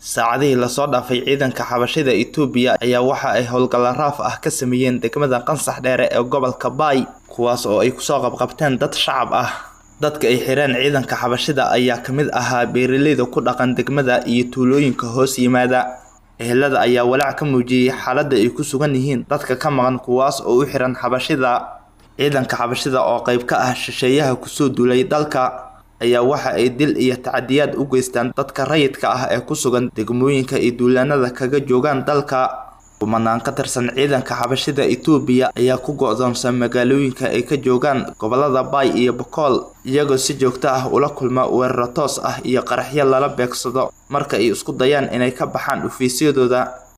saacadihii la soo dhaafay ciidanka xabashida Itoobiya ayaa waxa ay howlgalo raaf ah ka sameeyeen degmada Qansax Dheere ee gobolka Bay kuwaas oo ay ku soo qabqabteen dad shacab ah. dadka ay xireen ciidanka xabashida ayaa kamid ahaa beeraleyda ku dhaqan degmada iyo tuulooyinka hoos yimaada. ehelada ayaa walaac ka muujiyay xaaladda ay ku sugan yihiin dadka ka maqan kuwaas oo u xiran xabashida. ciidanka xabashida oo qayb ka ah shisheeyaha ku soo duulay dalka ayaa waxa ay dil iyo tacadiyaad u geystaan dadka rayidka ah ee ku sugan degmooyinka iyo duulaanada kaga joogan dalka. kumanaan ka tirsan ciidanka xabashida Itoobiya ayaa ku go'doonsan magaalooyinka ay ka joogaan gobolada Bay iyo Boqol iyagoo si joogto ah ula kulma weeraro toos ah iyo qaraxyo lala beegsado marka ay isku dayaan inay ka baxaan ofiisyadooda.